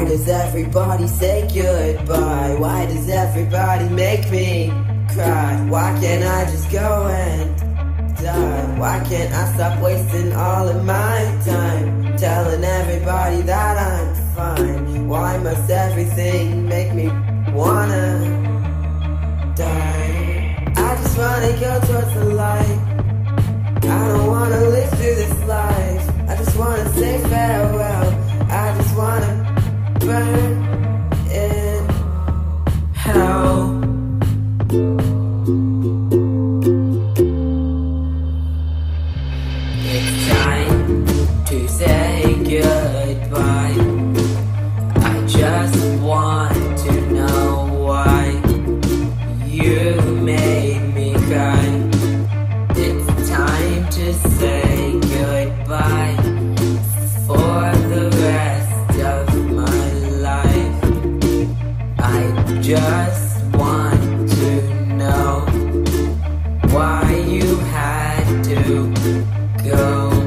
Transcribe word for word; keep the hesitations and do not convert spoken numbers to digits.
does everybody say goodbye? Why does everybody make me cry? Why can't I just go and die? Why can't I stop wasting all of my time telling everybody that I'm fine? Why must everything make me wanna die? I just wanna go towards the light. I don't wanna live through this life. I just wanna say farewell. I just wanna burn in hell. It's time to say goodbye. I just want to know why you made me cry. It's time to say goodbye for the rest of my life. I just want to know why you had to go.